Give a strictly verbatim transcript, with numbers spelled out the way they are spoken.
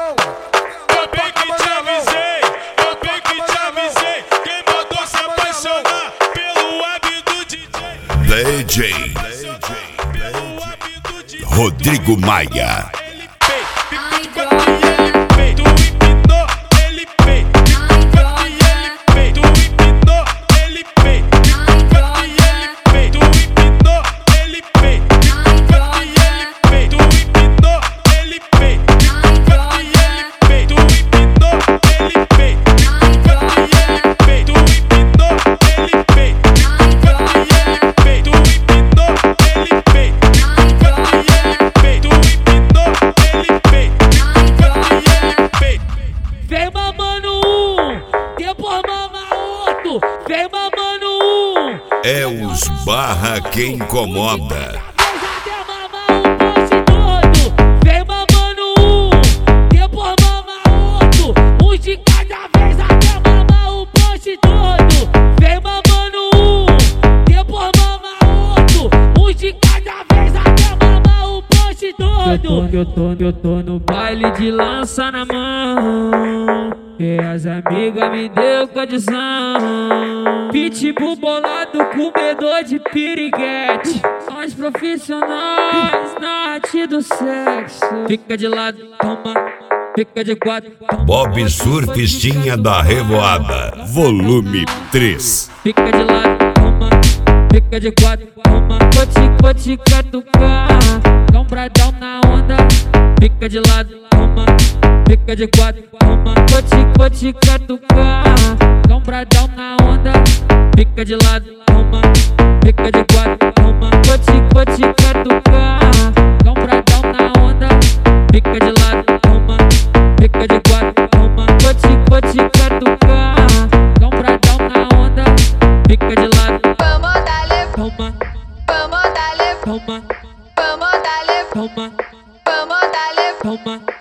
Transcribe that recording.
Eu bem que te avisei, eu bem que te avisei. Quem mandou se apaixonar pelo web do D J? D J Rodrigo Maia. Vem mamando um, depois mama outro. Vem mamando um. É os barra que incomoda. Até mamar um poste todo. Vem mamando um, depois mama outro. Um de cada vez até mamar um poste todo. Vem mamando um, depois mama outro. Um de cada vez até mamar um poste todo. Eu tô, eu tô, eu tô no baile de lança na mão. E as amigas me deu condição. Pitbull bolado, comedor de piriguete. Nós profissionais na arte do sexo. Fica de lado, toma. Fica de quatro, toma. Bob Surfistinha da Revoada, volume três. Fica de lado, toma. Fica de quatro, toma. Vou te, vou te catucar. Dá um bradão na onda. Fica de lado, toma. Fica de quatro, toma. Vou te, vou te catucar. Dá um bradão na onda. Fica de lado, toma. Fica de quatro, toma. Vou te, vou te catucar. Dá um bradão na onda. Fica de lado, toma. Fica de quatro, toma. Vou te, vou te catucar. Dá um bradão na onda. Fica de lado. Vamos darle, Toma, vamos darle, toma, vamos darle, toma, vamos darle. toma.